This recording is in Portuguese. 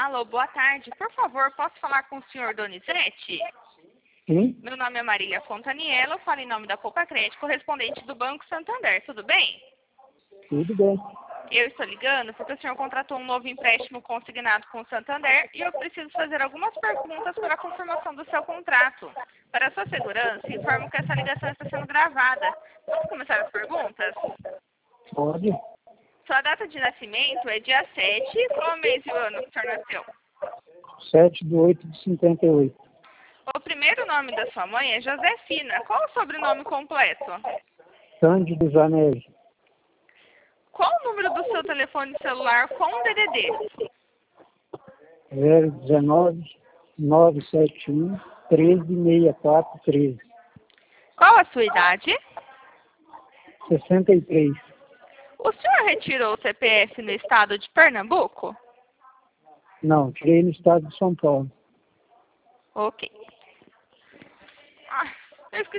Alô, boa tarde. Por favor, posso falar com o senhor Donizete? Sim, Meu nome é Marília Fontaniello, eu falo em nome da Poupa Crédito, correspondente do Banco Santander. Tudo bem? tudo bem. Eu estou ligando porque o senhor contratou um novo empréstimo consignado com o Santander e eu preciso fazer algumas perguntas para a confirmação do seu contrato. Para a sua segurança, informo que essa ligação está sendo gravada. Vamos começar as perguntas? Pode. Sua data de nascimento é dia 7. Qual mês e o ano que o senhor nasceu? 7/8/58. O primeiro nome da sua mãe é Josefina. Qual o sobrenome completo? Cândido Zanelli. Qual o número do seu telefone celular com DDD? 019-971-136413. Qual a sua idade? 63. O senhor retirou o CPF no estado de Pernambuco? Não, tirei no estado de São Paulo. Ok. Ah.